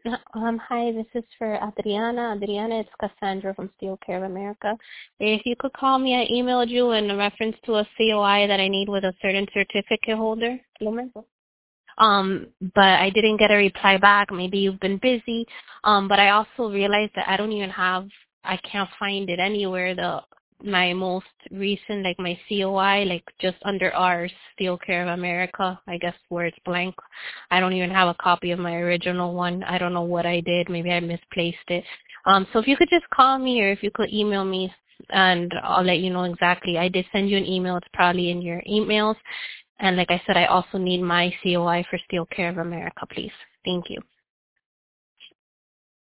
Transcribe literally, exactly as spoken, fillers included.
Um, hi, this is for Adriana. Adriana, it's Cassandra from Steel Care of America. If you could call me, I emailed you in reference to a C O I that I need with a certain certificate holder. Um, but I didn't get a reply back. Maybe you've been busy. Um, but I also realized that I don't even have, I can't find it anywhere. The my most recent, like my C O I, like just under ours, Steel Care of America, I guess where it's blank. I don't even have a copy of my original one. I don't know what I did. Maybe I misplaced it. Um, so if you could just call me or if you could email me and I'll let you know exactly. I did send you an email. It's probably in your emails. And like I said, I also need my C O I for Steel Care of America, please. Thank you.